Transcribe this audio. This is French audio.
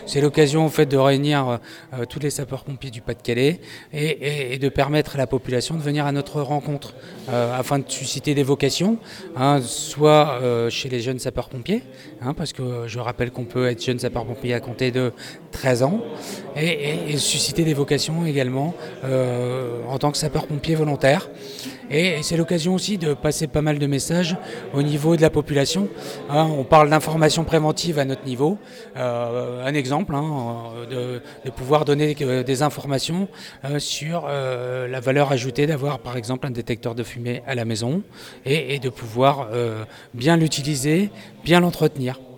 C'est l'occasion en fait de réunir tous les sapeurs-pompiers du Pas-de-Calais et de permettre à la population de venir à notre rencontre afin de susciter des vocations, hein, soit chez les jeunes sapeurs-pompiers, hein, parce que je rappelle qu'on peut être jeune sapeur-pompier à compter de 13 ans, et susciter des vocations également en tant que sapeur-pompier volontaire. Et c'est l'occasion aussi de passer pas mal de messages au niveau de la population. Hein, on parle d'information préventive à notre niveau. Un exemple, de pouvoir donner des informations sur la valeur ajoutée d'avoir par exemple un détecteur de fumée à la maison et de pouvoir bien l'utiliser, bien l'entretenir.